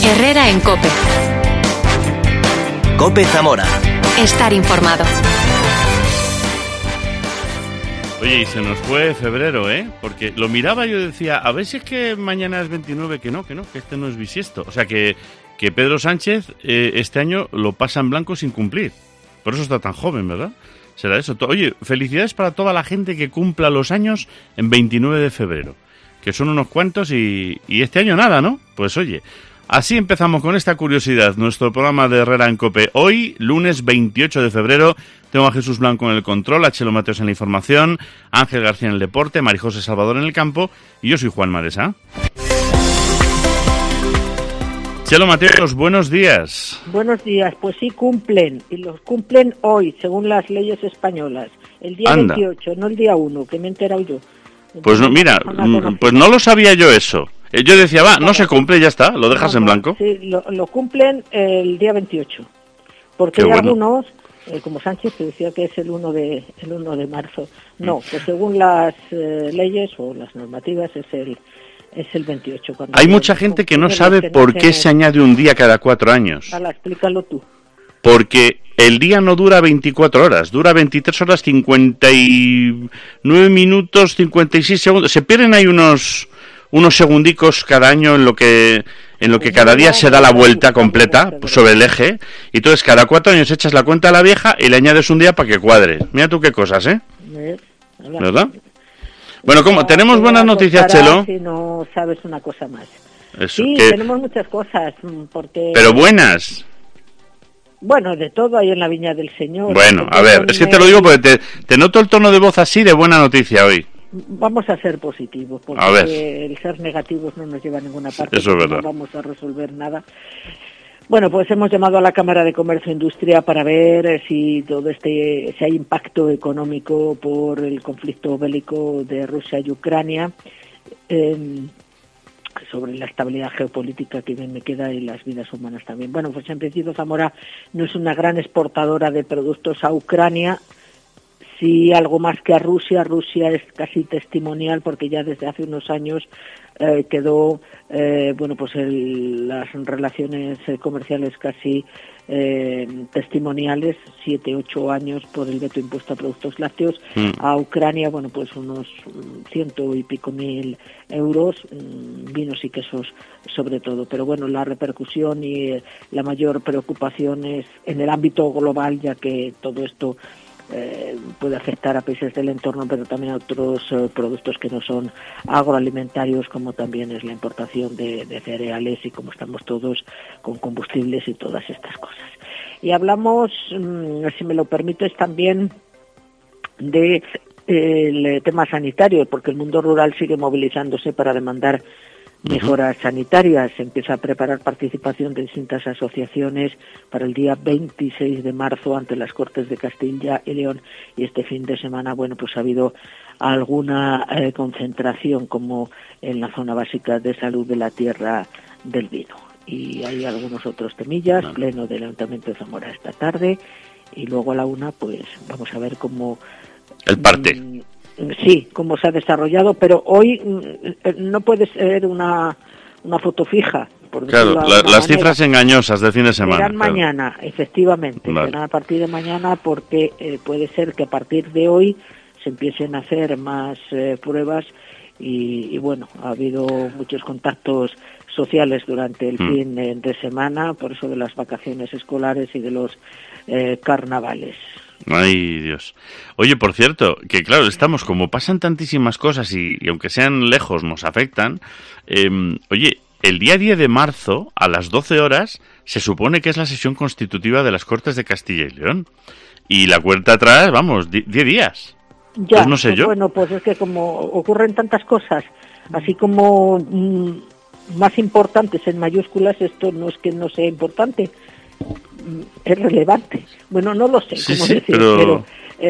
Herrera en COPE. COPE Zamora. Estar informado. Oye, y se nos fue febrero, Porque lo miraba y yo decía, a ver si es que mañana es 29, que este no es bisiesto. O sea, que Pedro Sánchez este año lo pasa en blanco sin cumplir. Por eso está tan joven, ¿verdad? Será eso. Oye, felicidades para toda la gente que cumpla los años en 29 de febrero. Que son unos cuantos y este año nada, ¿no? Pues oye, así empezamos con esta curiosidad, nuestro programa de Herrera en COPE. Hoy, lunes 28 de febrero, tengo a Jesús Blanco en el control, a Chelo Mateos en la información, Ángel García en el deporte, Marijose Salvador en el campo y yo soy Juan Madesa. Chelo Mateos, buenos días. Buenos días, pues sí cumplen, y los cumplen hoy, según las leyes españolas, el día 28, no el día 1, que me he enterado yo. Pues no, mira, pues no lo sabía yo eso. Yo decía, no se cumple, ya está, lo dejas en blanco. Sí, lo cumplen el día 28, porque hay algunos, como Sánchez, que decía que es el 1 de marzo. No, pues según las leyes o las normativas es el 28. Hay mucha gente que no sabe por qué se añade un día cada 4 años. Explícalo tú. Porque el día no dura 24 horas, dura 23 horas 59 minutos 56 segundos. Se pierden ahí unos segundicos cada año en lo que cada día se da la vuelta completa sobre el eje. Y entonces cada 4 años echas la cuenta a la vieja y le añades un día para que cuadre. Mira tú qué cosas, ¿verdad? Bueno, ¿cómo? ¿Tenemos buenas noticias, Chelo? Si no sabes una cosa más. Eso, sí, tenemos muchas cosas. Pero buenas. Bueno, de todo hay en la viña del Señor. Bueno, a ver, es que te lo digo porque te noto el tono de voz así de buena noticia hoy. Vamos a ser positivos, porque el ser negativos no nos lleva a ninguna parte. Eso es verdad. No vamos a resolver nada. Bueno, pues hemos llamado a la Cámara de Comercio e Industria para ver si si hay impacto económico por el conflicto bélico de Rusia y Ucrania, sobre la estabilidad geopolítica que bien me queda y las vidas humanas también. Bueno, pues en principio Zamora no es una gran exportadora de productos a Ucrania, sí algo más que a Rusia. Rusia es casi testimonial porque ya desde hace unos años quedó las relaciones comerciales casi testimoniales, 7-8 años por el veto impuesto a productos lácteos. A Ucrania, pues unos 100 y pico mil euros, vinos y quesos sobre todo. Pero bueno, la repercusión y la mayor preocupación es en el ámbito global, ya que todo esto puede afectar a países del entorno, pero también a otros productos que no son agroalimentarios, como también es la importación de cereales y como estamos todos con combustibles y todas estas cosas. Y hablamos, si me lo permites, también de el tema sanitario, porque el mundo rural sigue movilizándose para demandar mejoras sanitarias. Se empieza a preparar participación de distintas asociaciones para el día 26 de marzo ante las Cortes de Castilla y León, y este fin de semana, pues ha habido alguna concentración, como en la zona básica de salud de la Tierra del Vino. Y hay algunos otros temillas, pleno del Ayuntamiento de Zamora esta tarde, y luego a la 1, vamos a ver cómo el parte. Sí, cómo se ha desarrollado, pero hoy no puede ser una foto fija. Claro, las cifras engañosas del fin de semana. Serán mañana, efectivamente, serán a partir de mañana, porque puede ser que a partir de hoy se empiecen a hacer más pruebas y ha habido muchos contactos sociales durante el fin de semana, por eso de las vacaciones escolares y de los carnavales. Ay, Dios. Oye, por cierto, que claro, estamos, como pasan tantísimas cosas y aunque sean lejos nos afectan, oye, el día 10 de marzo, a las 12 horas, se supone que es la sesión constitutiva de las Cortes de Castilla y León. Y la cuenta atrás, 10 días. Ya, pues no sé yo. Bueno, pues es que como ocurren tantas cosas, así como más importantes en mayúsculas, esto no es que no sea importante, es relevante. Bueno, no lo sé cómo decir, pero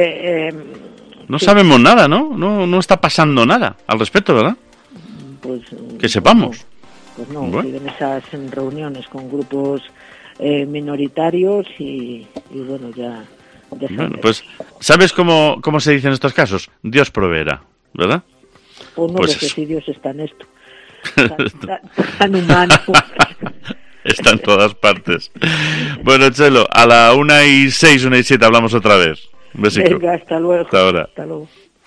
no sabemos nada, ¿no? No está pasando nada al respecto, ¿verdad? Pues que sepamos. No, siguen esas reuniones con grupos minoritarios y ya bueno, pues, ¿sabes cómo se dice en estos casos? Dios proveerá, ¿verdad? Pues no, porque si Dios está en esto. Tan humano. Está en todas partes. Bueno, Chelo, a la 1:06, 1:07 hablamos otra vez. Un besico. Venga, hasta luego. Hasta ahora. Hasta luego.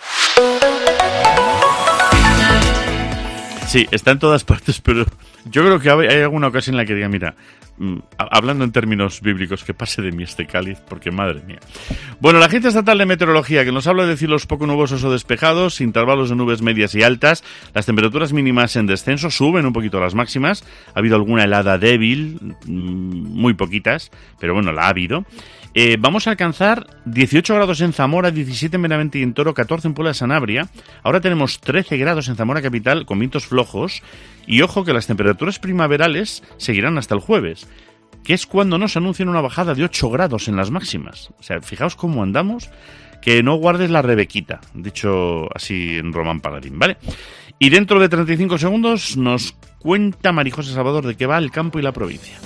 Sí, está en todas partes, pero yo creo que hay alguna ocasión en la que diga, mira, hablando en términos bíblicos, que pase de mí este cáliz, porque madre mía. Bueno, la Agencia Estatal de Meteorología, que nos habla de cielos poco nubosos o despejados, intervalos de nubes medias y altas, las temperaturas mínimas en descenso, suben un poquito las máximas, ha habido alguna helada débil, muy poquitas, pero bueno, la ha habido. Vamos a alcanzar 18 grados en Zamora, 17 en Benavente y en Toro, 14 en Puebla de Sanabria. Ahora tenemos 13 grados en Zamora capital con vientos flojos. Y ojo que las temperaturas primaverales seguirán hasta el jueves, que es cuando nos anuncian una bajada de 8 grados en las máximas. O sea, fijaos cómo andamos, que no guardes la rebequita, dicho así en Román Pagarín, ¿vale? Y dentro de 35 segundos nos cuenta María José Salvador de qué va el campo y la provincia.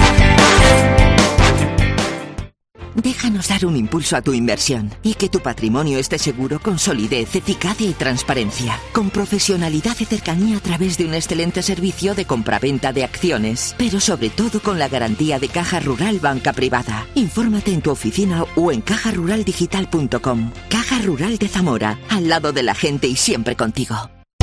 Déjanos dar un impulso a tu inversión y que tu patrimonio esté seguro con solidez, eficacia y transparencia. Con profesionalidad y cercanía a través de un excelente servicio de compraventa de acciones. Pero sobre todo con la garantía de Caja Rural Banca Privada. Infórmate en tu oficina o en cajaruraldigital.com. Caja Rural de Zamora, al lado de la gente y siempre contigo.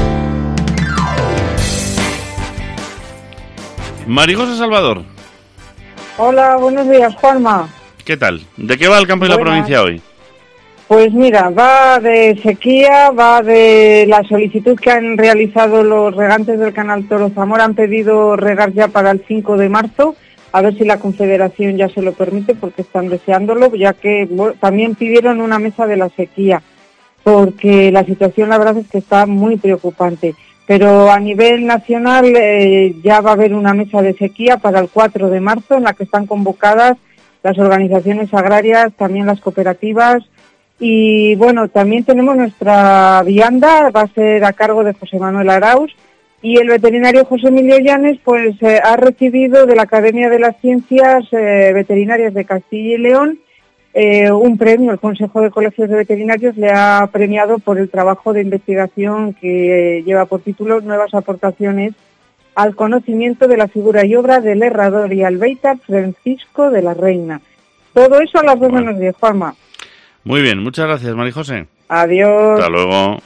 María José Salvador. Hola, buenos días, Juanma. ¿Qué tal? ¿De qué va el campo y la provincia hoy? Pues mira, va de sequía, va de la solicitud que han realizado los regantes del Canal Toro Zamora. Han pedido regar ya para el 5 de marzo, a ver si la Confederación ya se lo permite, porque están deseándolo, ya que también pidieron una mesa de la sequía, porque la situación la verdad es que está muy preocupante. Pero a nivel nacional ya va a haber una mesa de sequía para el 4 de marzo, en la que están convocadas las organizaciones agrarias, también las cooperativas, y bueno, también tenemos nuestra vianda, va a ser a cargo de José Manuel Arauz, y el veterinario José Emilio Llanes pues ha recibido de la Academia de las Ciencias Veterinarias de Castilla y León un premio. El Consejo de Colegios de Veterinarios le ha premiado por el trabajo de investigación que lleva por título Nuevas aportaciones al conocimiento de la figura y obra del herrador y albéitar Francisco de la Reina. Todo eso a las 2 menos 10, Juanma. Muy bien, muchas gracias, María José. Adiós. Hasta luego.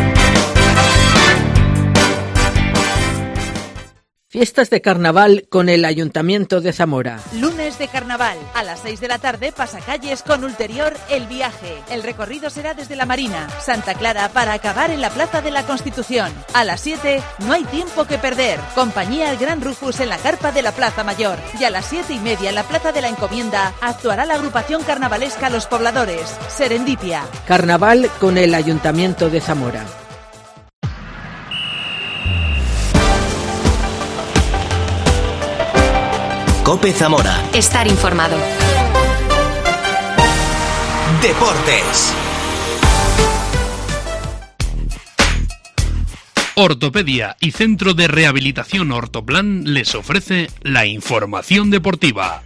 Fiestas de carnaval con el Ayuntamiento de Zamora. Lunes de carnaval. A las 6 de la tarde, pasacalles con Ulterior El Viaje. El recorrido será desde la Marina, Santa Clara, para acabar en la Plaza de la Constitución. A las 7, No hay tiempo que perder. Compañía El Gran Rufus en la carpa de la Plaza Mayor. Y a las 7:30 en la Plaza de la Encomienda actuará la agrupación carnavalesca Los Pobladores. Serendipia. Carnaval con el Ayuntamiento de Zamora. COPE Zamora. Estar informado. Deportes. Ortopedia y Centro de Rehabilitación Ortoplan les ofrece la información deportiva.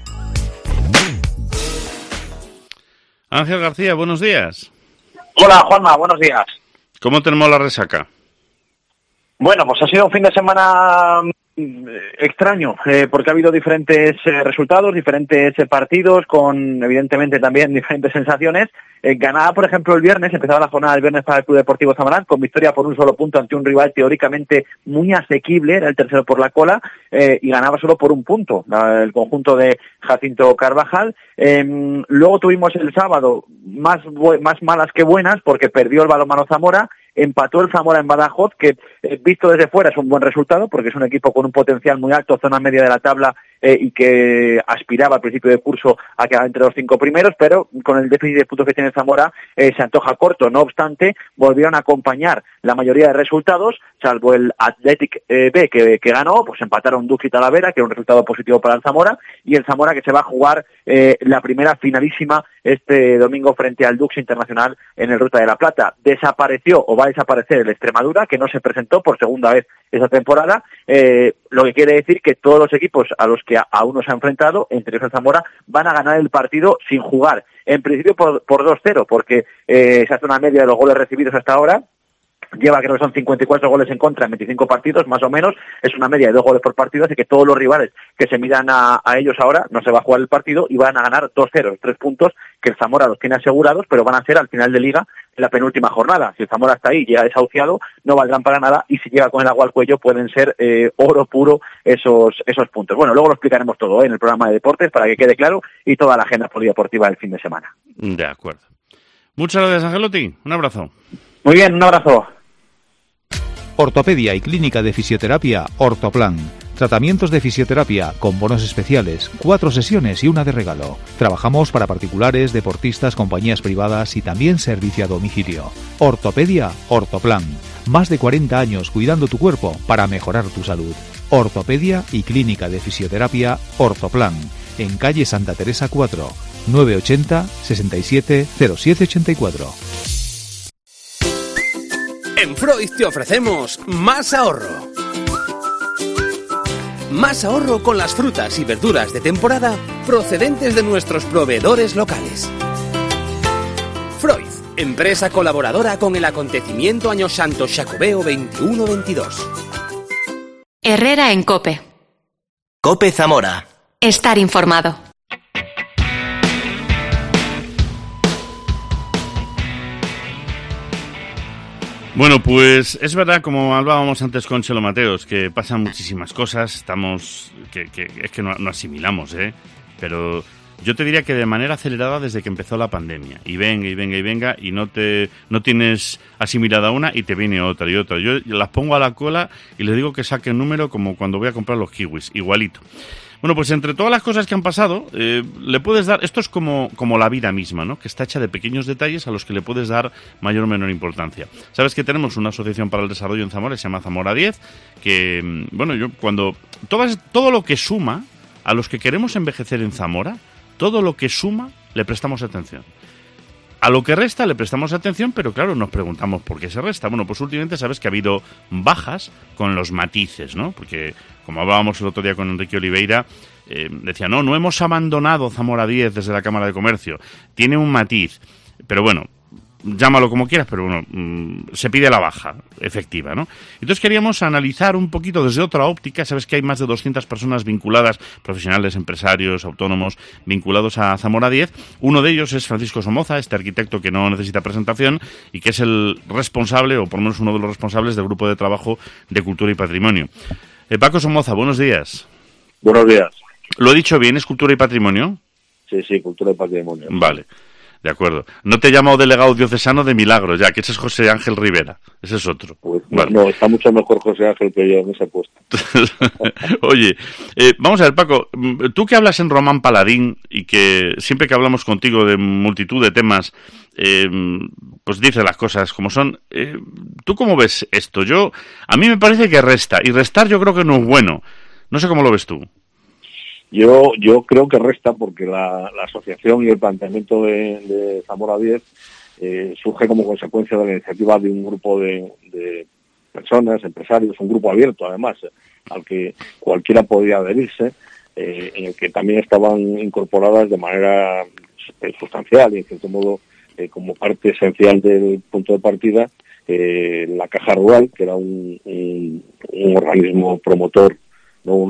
Ángel García, buenos días. Hola, Juanma, buenos días. ¿Cómo tenemos la resaca? Bueno, pues ha sido un fin de semana extraño, porque ha habido diferentes resultados, diferentes partidos, con evidentemente también diferentes sensaciones. Ganaba, por ejemplo, el viernes, empezaba la jornada del viernes para el Club Deportivo Zamorán, con victoria por un solo punto ante un rival teóricamente muy asequible, era el tercero por la cola, y ganaba solo por un punto, el conjunto de Jacinto Carvajal. Luego tuvimos el sábado más malas que buenas, porque perdió el Balonmano Zamora, empató el Zamora en Badajoz, que visto desde fuera es un buen resultado, porque es un equipo con un potencial muy alto, zona media de la tabla, y que aspiraba al principio de curso a quedar entre los 5 primeros, pero con el déficit de puntos que tiene Zamora se antoja corto. No obstante, volvieron a acompañar la mayoría de resultados, salvo el Athletic B que ganó, pues empataron Dux y Talavera, que era un resultado positivo para el Zamora, y el Zamora que se va a jugar la primera finalísima este domingo frente al Dux Internacional en el Ruta de la Plata. Desapareció o va a desaparecer el Extremadura, que no se presentó por segunda vez esa temporada, lo que quiere decir que todos los equipos a los que aún no se ha enfrentado, entre ellos el Zamora, van a ganar el partido sin jugar. En principio por 2-0, porque se hace una media de los goles recibidos hasta ahora, Lleva, creo que son 54 goles en contra en 25 partidos, más o menos. Es una media de 2 goles por partido, así que todos los rivales que se miran a ellos ahora no se va a jugar el partido y van a ganar 2-0, 3 puntos que el Zamora los tiene asegurados, pero van a ser al final de liga en la penúltima jornada. Si el Zamora está ahí, ya desahuciado, no valdrán para nada, y si llega con el agua al cuello pueden ser oro puro esos puntos. Bueno, luego lo explicaremos todo en el programa de deportes para que quede claro, y toda la agenda polideportiva del fin de semana. De acuerdo. Muchas gracias, Angelotti. Un abrazo. Muy bien, un abrazo. Ortopedia y Clínica de Fisioterapia Ortoplan. Tratamientos de fisioterapia con bonos especiales, 4 sesiones y una de regalo. Trabajamos para particulares, deportistas, compañías privadas y también servicio a domicilio. Ortopedia Ortoplan. Más de 40 años cuidando tu cuerpo para mejorar tu salud. Ortopedia y Clínica de Fisioterapia Ortoplan. En calle Santa Teresa 4, 980 67 0784. En Freud te ofrecemos más ahorro. Más ahorro con las frutas y verduras de temporada procedentes de nuestros proveedores locales. Freud, empresa colaboradora con el acontecimiento Año Santo Xacobeo 21-22. Herrera en COPE. COPE Zamora. Estar informado. Bueno, pues es verdad, como hablábamos antes con Chelo Mateos, que pasan muchísimas cosas, estamos que no asimilamos, pero yo te diría que de manera acelerada desde que empezó la pandemia, y venga, y no tienes asimilada una y te viene otra y otra. Yo las pongo a la cola y les digo que saquen número como cuando voy a comprar los kiwis, igualito. Bueno, pues entre todas las cosas que han pasado, le puedes dar... Esto es como la vida misma, ¿no? Que está hecha de pequeños detalles a los que le puedes dar mayor o menor importancia. Sabes que tenemos una asociación para el desarrollo en Zamora, se llama Zamora 10, que, bueno, yo cuando... Todo lo que suma a los que queremos envejecer en Zamora, todo lo que suma, le prestamos atención. A lo que resta le prestamos atención, pero claro, nos preguntamos por qué se resta. Bueno, pues últimamente sabes que ha habido bajas con los matices, ¿no? Porque, como hablábamos el otro día con Enrique Oliveira, decía, no hemos abandonado Zamora 10 desde la Cámara de Comercio. Tiene un matiz, pero bueno, llámalo como quieras, pero bueno, se pide la baja efectiva, ¿no? Entonces queríamos analizar un poquito desde otra óptica. Sabes que hay más de 200 personas vinculadas, profesionales, empresarios, autónomos, vinculados a Zamora 10. Uno de ellos es Francisco Somoza, este arquitecto que no necesita presentación y que es el responsable, o por lo menos uno de los responsables del Grupo de Trabajo de Cultura y Patrimonio. Paco Somoza, buenos días. Buenos días. ¿Lo he dicho bien? ¿Es Cultura y Patrimonio? Sí, Cultura y Patrimonio. Vale. De acuerdo. No te he llamado delegado diocesano de Milagros, ya, que ese es José Ángel Rivera. Ese es otro. Pues, vale. No, está mucho mejor José Ángel que yo en ese puesto. Oye, vamos a ver, Paco, tú que hablas en Román Paladín y que siempre que hablamos contigo de multitud de temas, pues dices las cosas como son. ¿Tú cómo ves esto? A mí me parece que resta, y restar yo creo que no es bueno. No sé cómo lo ves tú. Yo creo que resta porque la asociación y el planteamiento de Zamora 10 surge como consecuencia de la iniciativa de un grupo de personas, empresarios, un grupo abierto además, al que cualquiera podía adherirse, en el que también estaban incorporadas de manera sustancial y en cierto modo como parte esencial del punto de partida la Caja Rural, que era un organismo promotor, ¿no?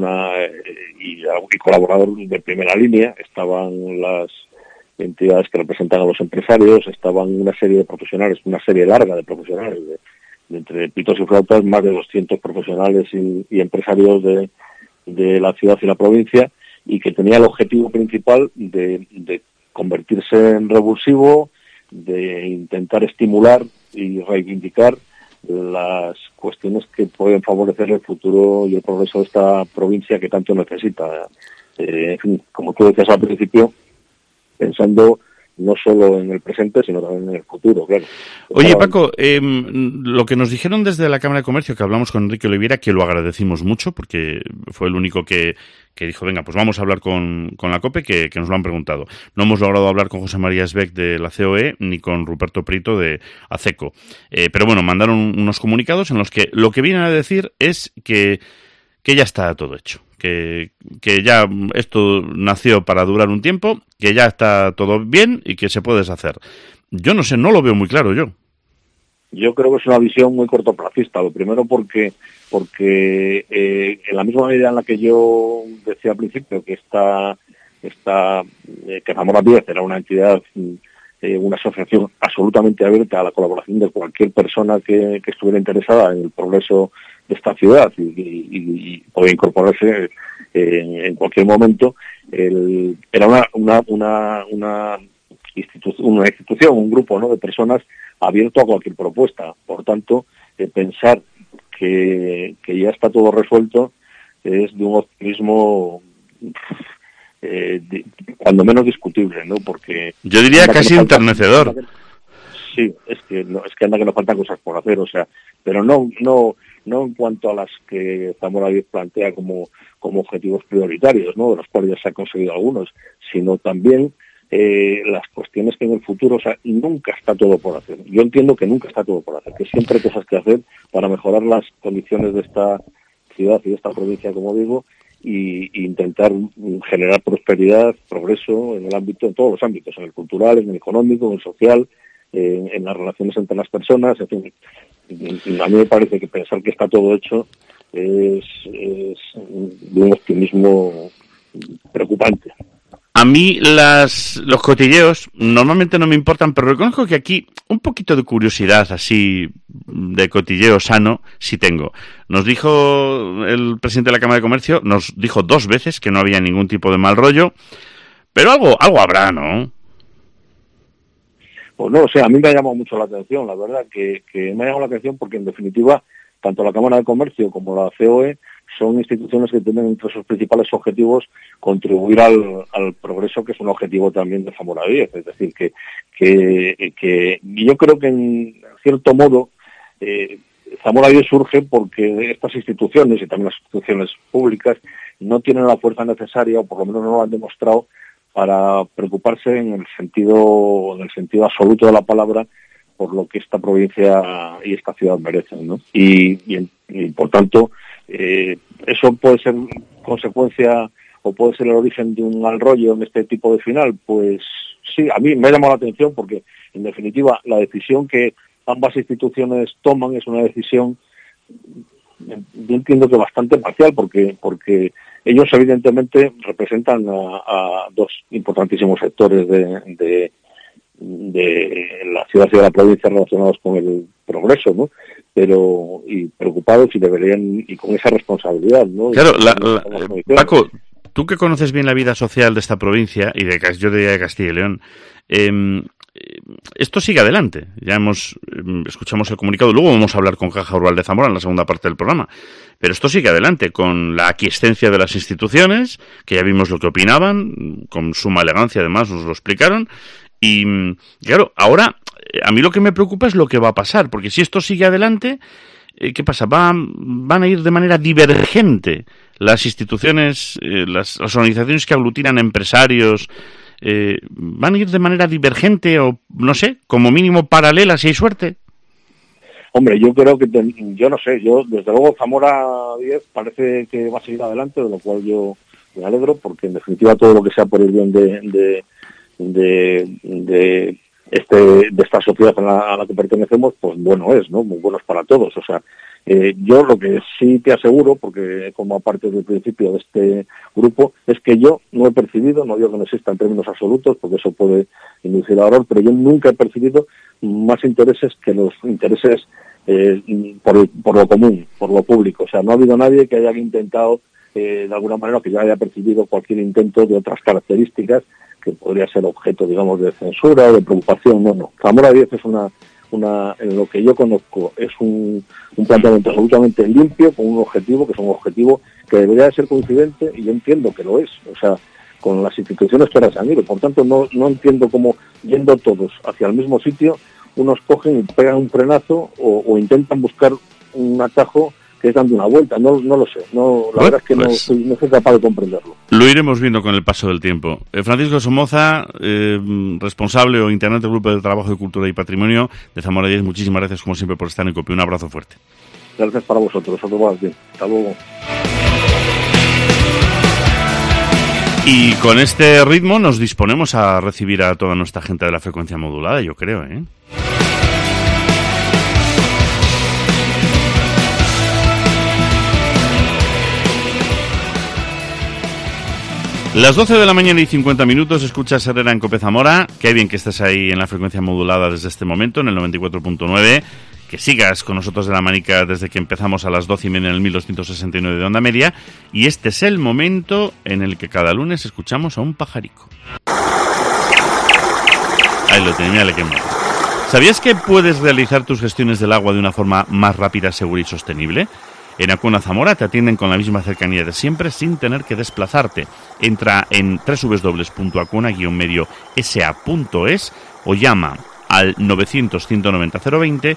Y colaborador de primera línea. Estaban las entidades que representan a los empresarios, estaban una serie de profesionales, una serie larga de profesionales, de entre pitos y flautas, más de 200 profesionales y empresarios de la ciudad y la provincia, y que tenía el objetivo principal de convertirse en revulsivo, de intentar estimular y reivindicar las cuestiones que pueden favorecer el futuro y el progreso de esta provincia que tanto necesita. En fin, como tú decías al principio, pensando no solo en el presente, sino también en el futuro, claro. Oye, Paco, lo que nos dijeron desde la Cámara de Comercio, que hablamos con Enrique Oliveira, que lo agradecimos mucho, porque fue el único que dijo, venga, pues vamos a hablar con la COPE, que nos lo han preguntado. No hemos logrado hablar con José María Esbeck de la COE, ni con Ruperto Prieto de ACECO. Pero bueno, mandaron unos comunicados en los que lo que vienen a decir es que ya está todo hecho. Que ya esto nació para durar un tiempo, que ya está todo bien y que se puede deshacer. Yo no sé, no lo veo muy claro yo. Yo creo que es una visión muy cortoplacista. Lo primero porque en la misma medida en la que yo decía al principio que que Zamora 10 era una entidad, una asociación absolutamente abierta a la colaboración de cualquier persona que estuviera interesada en el progreso de esta ciudad y podía incorporarse en cualquier momento, era una institución, un grupo, ¿no?, de personas abierto a cualquier propuesta. Por tanto, pensar que ya está todo resuelto es de un optimismo cuando menos discutible, ¿no? Porque yo diría casi enternecedor. Sí, es que anda que nos faltan cosas por hacer, o sea, pero no en cuanto a las que Zamora 10 plantea como objetivos prioritarios, ¿no?, de los cuales ya se han conseguido algunos, sino también las cuestiones que en el futuro, o sea, nunca está todo por hacer. Yo entiendo que nunca está todo por hacer, que siempre hay cosas que hacer para mejorar las condiciones de esta ciudad y de esta provincia, como digo, y intentar generar prosperidad, progreso en todos los ámbitos, en el cultural, en el económico, en el social, en las relaciones entre las personas. En fin, a mí me parece que pensar que está todo hecho es de un optimismo preocupante. A mí los cotilleos normalmente no me importan, pero reconozco que aquí un poquito de curiosidad así de cotilleo sano sí tengo. Nos dijo el presidente de la Cámara de Comercio, nos dijo 2 veces que no había ningún tipo de mal rollo, pero algo habrá, ¿no? Pues no, o sea, a mí me ha llamado mucho la atención, la verdad, que me ha llamado la atención porque en definitiva tanto la Cámara de Comercio como la COE son instituciones que tienen entre sus principales objetivos contribuir al progreso, que es un objetivo también de Zamora 10. Es decir, que yo creo que en cierto modo Zamora 10 surge porque estas instituciones y también las instituciones públicas no tienen la fuerza necesaria, o por lo menos no lo han demostrado, para preocuparse en el sentido absoluto de la palabra por lo que esta provincia y esta ciudad merecen, ¿no? Y por tanto, eso puede ser consecuencia o puede ser el origen de un mal rollo en este tipo de final. Pues sí, a mí me ha llamado la atención porque, en definitiva, la decisión que ambas instituciones toman es una decisión, yo entiendo que bastante parcial, porque ellos evidentemente representan a 2 importantísimos sectores de la ciudad y de la provincia relacionados con el progreso, ¿no? Pero y preocupados y deberían, y con esa responsabilidad, ¿no? Claro, Paco, tú que conoces bien la vida social de esta provincia y yo diría de Castilla y León, esto sigue adelante. Ya escuchamos el comunicado, luego vamos a hablar con Caja Rural de Zamora en la segunda parte del programa. Pero esto sigue adelante con la aquiescencia de las instituciones, que ya vimos lo que opinaban, con suma elegancia además nos lo explicaron. Y claro, ahora a mí lo que me preocupa es lo que va a pasar, porque si esto sigue adelante, ¿qué pasa? Van a ir de manera divergente las instituciones, las organizaciones que aglutinan empresarios, van a ir de manera divergente o, no sé, como mínimo paralela si hay suerte. Hombre, yo creo que, yo no sé, desde luego Zamora 10 parece que va a seguir adelante, de lo cual yo me alegro, porque en definitiva todo lo que sea por el bien de esta sociedad a la que pertenecemos, pues bueno es, ¿no? Muy bueno es para todos. O sea, yo lo que sí te aseguro, porque como parte del principio de este grupo, es que yo no he percibido, no digo que no exista en términos absolutos, porque eso puede inducir a error, pero yo nunca he percibido más intereses que los intereses por lo común, por lo público. O sea, no ha habido nadie que haya intentado, de alguna manera, que yo haya percibido cualquier intento de otras características que podría ser objeto, digamos, de censura o de preocupación. No. Zamora 10 es en lo que yo conozco, es un planteamiento absolutamente limpio, con un objetivo, que es un objetivo que debería de ser coincidente, y yo entiendo que lo es, o sea, con las instituciones que ahora se han ido. Por tanto, no entiendo cómo, yendo todos hacia el mismo sitio, unos cogen y pegan un frenazo o intentan buscar un atajo que es dando una vuelta. No lo sé. La verdad es que no soy capaz de comprenderlo. Lo iremos viendo con el paso del tiempo. Francisco Somoza, responsable o integrante del Grupo de Trabajo de Cultura y Patrimonio de Zamora 10, muchísimas gracias como siempre por estar en COPE. Un abrazo fuerte. Gracias para vosotros. Bien. Hasta luego. Y con este ritmo nos disponemos a recibir a toda nuestra gente de la frecuencia modulada, yo creo, Las 12 de la mañana y 50 minutos, escuchas Herrera en COPE Zamora. Qué bien que estés ahí en la frecuencia modulada desde este momento, en el 94.9. Que sigas con nosotros de la manica desde que empezamos a las 12:30 en el 1269 de Onda Media. Y este es el momento en el que cada lunes escuchamos a un pajarico. Ahí lo tenía, le quemé. ¿Sabías que puedes realizar tus gestiones del agua de una forma más rápida, segura y sostenible? En Acuna Zamora te atienden con la misma cercanía de siempre sin tener que desplazarte. Entra en www.acuna-sa.es o llama al 900-190-020,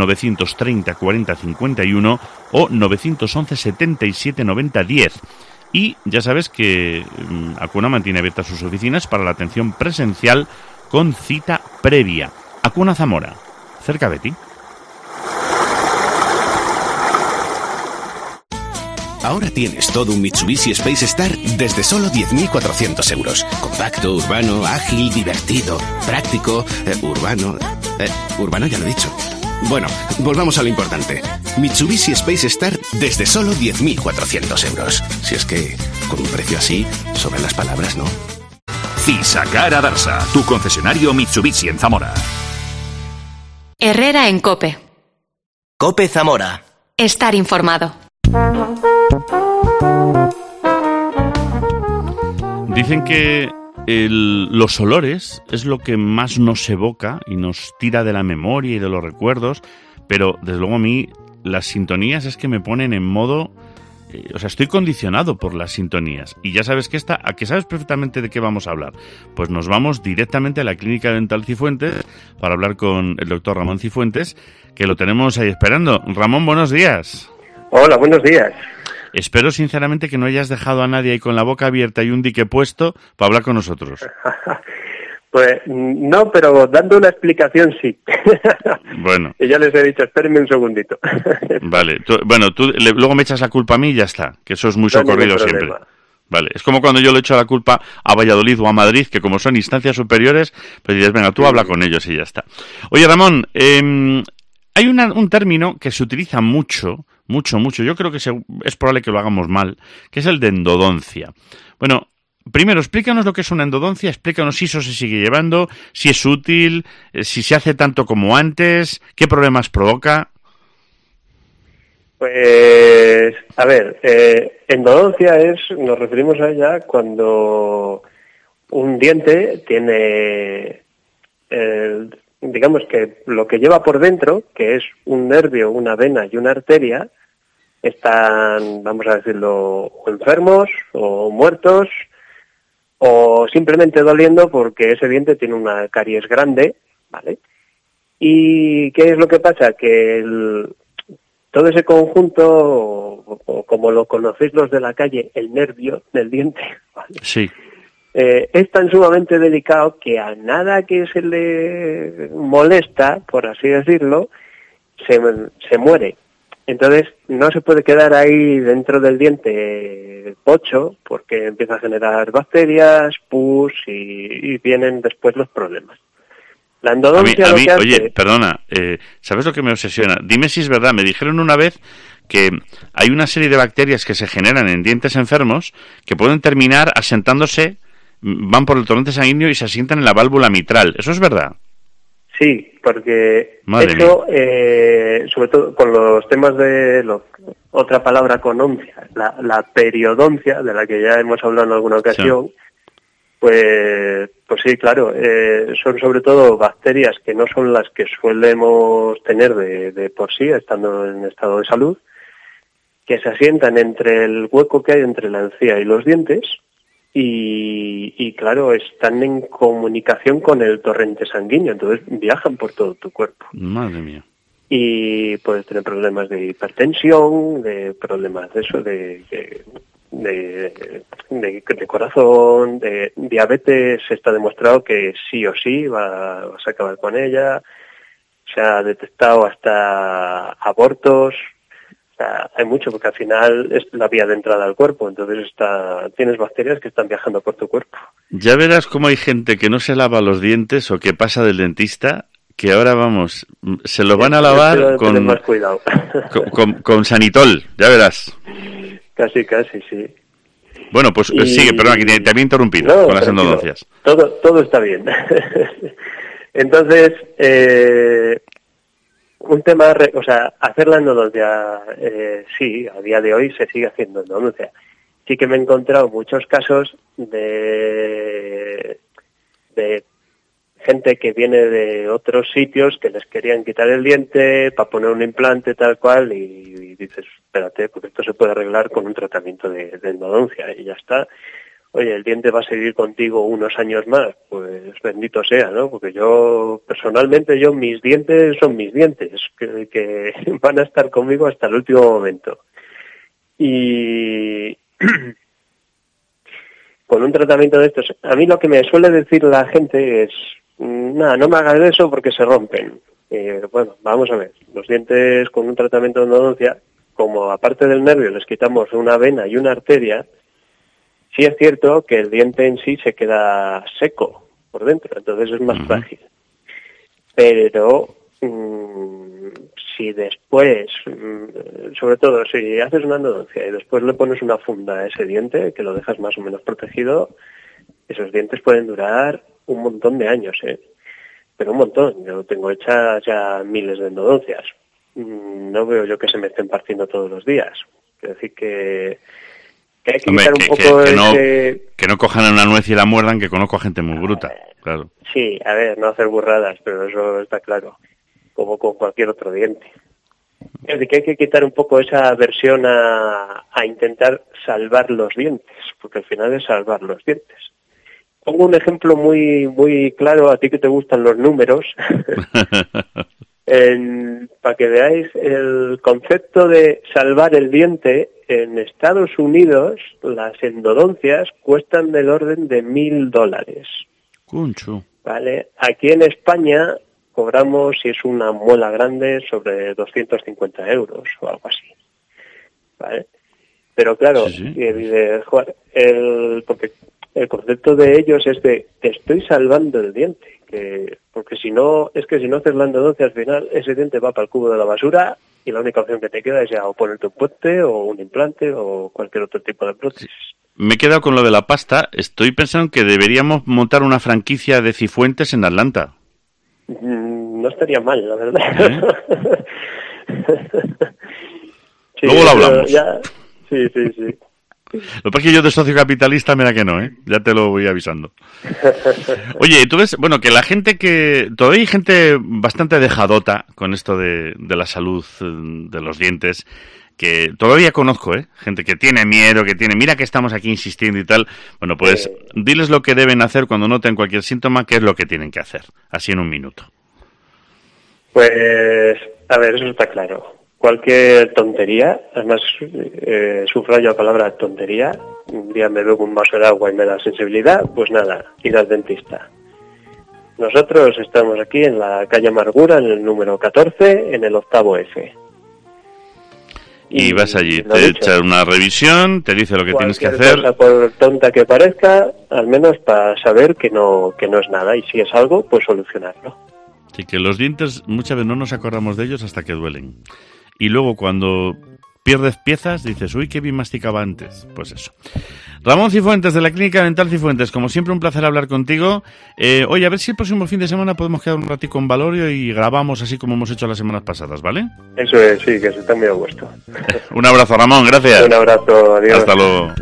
930-40-51 o 911-77-90-10. Y ya sabes que Acuna mantiene abiertas sus oficinas para la atención presencial con cita previa. Acuna Zamora, cerca de ti. Ahora tienes todo un Mitsubishi Space Star desde solo 10.400 euros. Compacto, urbano, ágil, divertido, práctico, urbano... urbano ya lo he dicho. Bueno, volvamos a lo importante. Mitsubishi Space Star desde solo 10.400 euros. Si es que, con un precio así, sobran las palabras, ¿no? Cisagara Darsa, tu concesionario Mitsubishi en Zamora. Herrera en COPE. COPE Zamora. Estar informado. Dicen que los olores es lo que más nos evoca y nos tira de la memoria y de los recuerdos, pero desde luego a mí las sintonías es que me ponen en modo... o sea, estoy condicionado por las sintonías. Y ya sabes que ¿a que sabes perfectamente de qué vamos a hablar? Pues nos vamos directamente a la Clínica Dental Cifuentes para hablar con el doctor Ramón Cifuentes, que lo tenemos ahí esperando. Ramón, buenos días. Hola, buenos días. Espero sinceramente que no hayas dejado a nadie ahí con la boca abierta y un dique puesto para hablar con nosotros. Pues no, pero dando una explicación sí. Bueno. Y ya les he dicho, espérenme un segundito. Vale, tú luego me echas la culpa a mí y ya está, que eso es muy socorrido siempre. Vale, es como cuando yo le echo la culpa a Valladolid o a Madrid, que como son instancias superiores, pues dices, venga, tú habla con ellos y ya está. Oye, Ramón, hay un término que se utiliza mucho, yo creo que es probable que lo hagamos mal, que es el de endodoncia. Bueno, primero, explícanos lo que es una endodoncia, explícanos si eso se sigue llevando, si es útil, si se hace tanto como antes, qué problemas provoca. Pues, a ver, endodoncia nos referimos a ella cuando un diente tiene, digamos que lo que lleva por dentro, que es un nervio, una vena y una arteria, están, vamos a decirlo, o enfermos o muertos o simplemente doliendo porque ese diente tiene una caries grande, ¿vale? ¿Y qué es lo que pasa? Que todo ese conjunto, o como lo conocéis los de la calle, el nervio del diente, ¿vale? Sí. Es tan sumamente delicado que a nada que se le molesta, por así decirlo, se muere. Entonces no se puede quedar ahí dentro del diente pocho porque empieza a generar bacterias, pus y vienen después los problemas. La endodoncia lo que hace... Oye, perdona, ¿sabes lo que me obsesiona? Dime si es verdad. Me dijeron una vez que hay una serie de bacterias que se generan en dientes enfermos que pueden terminar asentándose, van por el torrente sanguíneo y se asientan en la válvula mitral. ¿Eso es verdad? Sí, porque eso, sobre todo con los temas de otra palabra con oncia, la periodoncia, de la que ya hemos hablado en alguna ocasión, sí. Pues sí, claro, son sobre todo bacterias que no son las que solemos tener de por sí, estando en estado de salud, que se asientan entre el hueco que hay entre la encía y los dientes, y claro, están en comunicación con el torrente sanguíneo, entonces viajan por todo tu cuerpo. Madre mía. Y puedes tener problemas de hipertensión, de problemas de eso, de corazón, de diabetes. Está demostrado que sí o sí vas a acabar con ella. Se ha detectado hasta abortos. Hay mucho, porque al final es la vía de entrada al cuerpo, entonces tienes bacterias que están viajando por tu cuerpo. Ya verás cómo hay gente que no se lava los dientes o que pasa del dentista, que ahora, vamos, se lo van a lavar con sanitol, ya verás. Casi, sí. Bueno, pues sigue, perdona, que te había interrumpido con las endodoncias. Todo está bien. Entonces, un tema, hacer la endodoncia, sí, a día de hoy se sigue haciendo endodoncia. Sí que me he encontrado muchos casos de gente que viene de otros sitios que les querían quitar el diente para poner un implante tal cual y dices, espérate, porque esto se puede arreglar con un tratamiento de endodoncia y ya está. Oye, el diente va a seguir contigo unos años más, pues bendito sea, ¿no? Porque personalmente, mis dientes son mis dientes, que van a estar conmigo hasta el último momento. Y con un tratamiento de estos, a mí lo que me suele decir la gente es, nada, no me hagas eso porque se rompen. Bueno, vamos a ver, los dientes con un tratamiento de endodoncia, como aparte del nervio les quitamos una vena y una arteria, sí es cierto que el diente en sí se queda seco por dentro, entonces es más frágil. Pero si después, sobre todo si haces una endodoncia y después le pones una funda a ese diente, que lo dejas más o menos protegido, esos dientes pueden durar un montón de años, pero un montón. Yo tengo hechas ya miles de endodoncias. No veo yo que se me estén partiendo todos los días. Quiero decir que hay que quitar un poco que no cojan una nuez y la muerdan, que conozco a gente muy bruta, claro. Sí, a ver, no hacer burradas, pero eso está claro, como con cualquier otro diente. Es decir, que hay que quitar un poco esa aversión a intentar salvar los dientes, porque al final es salvar los dientes. Pongo un ejemplo muy muy claro, a ti que te gustan los números, para que veáis el concepto de salvar el diente. En Estados Unidos las endodoncias cuestan del orden de $1,000. Cuncho. Vale. Aquí en España cobramos, si es una muela grande, sobre 250 euros o algo así. Vale. Pero claro, porque el concepto de ellos es de te estoy salvando el diente, porque si no haces la endodoncia al final ese diente va para el cubo de la basura y la única opción que te queda es ya o ponerte un puente o un implante o cualquier otro tipo de prótesis. Me he quedado con lo de la pasta. Estoy pensando que deberíamos montar una franquicia de Cifuentes en Atlanta. No estaría mal, la verdad. Sí, luego lo hablamos. Sí. Lo que pasa es que yo de socio capitalista, mira que no, ya te lo voy avisando. Oye, tú ves, bueno, que la gente todavía hay gente bastante dejadota con esto de la salud de los dientes, que todavía conozco, gente que tiene miedo, mira que estamos aquí insistiendo y tal. Bueno, pues diles lo que deben hacer cuando noten cualquier síntoma, qué es lo que tienen que hacer, así en un minuto. Pues, a ver, eso está claro. Cualquier tontería, además subrayo la palabra tontería, un día me bebo un vaso de agua y me da sensibilidad, pues nada, ir al dentista. Nosotros estamos aquí en la calle Amargura, en el número 14, en el 8º F. Y vas allí, te echa una revisión, te dice lo que tienes que hacer. Cosa, por tonta que parezca, al menos para saber que no es nada, y si es algo, pues solucionarlo. Sí, que los dientes muchas veces no nos acordamos de ellos hasta que duelen. Y luego cuando pierdes piezas, dices, uy, qué bien masticaba antes. Pues eso. Ramón Cifuentes, de la Clínica Dental Cifuentes, como siempre un placer hablar contigo. Oye, a ver si el próximo fin de semana podemos quedar un ratico en Valorio y grabamos así como hemos hecho las semanas pasadas, ¿vale? Eso es, sí, que se está muy a gusto. Un abrazo, Ramón, gracias. Un abrazo, adiós. Hasta luego.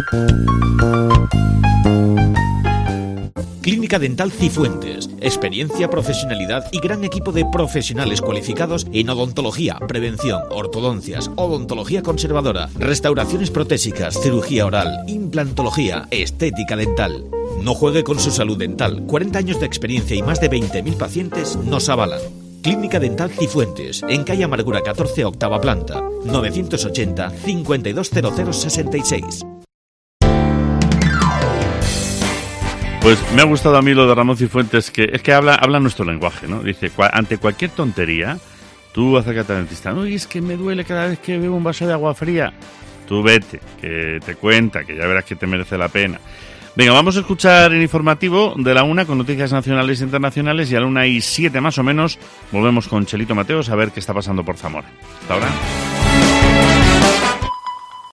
Clínica Dental Cifuentes. Experiencia, profesionalidad y gran equipo de profesionales cualificados en odontología, prevención, ortodoncias, odontología conservadora, restauraciones protésicas, cirugía oral, implantología, estética dental. No juegue con su salud dental. 40 años de experiencia y más de 20.000 pacientes nos avalan. Clínica Dental Cifuentes, en calle Amargura 14, 8ª planta, 980 520066. Pues me ha gustado a mí lo de Ramón Cifuentes, que es que habla nuestro lenguaje, ¿no? Dice, ante cualquier tontería, tú acércate al dentista. Uy, es que me duele cada vez que bebo un vaso de agua fría. Tú vete, que te cuenta, que ya verás que te merece la pena. Venga, vamos a escuchar el informativo de la 1 con noticias nacionales e internacionales, y a la 1:07 más o menos volvemos con Chelito Mateos a ver qué está pasando por Zamora. Hasta ahora.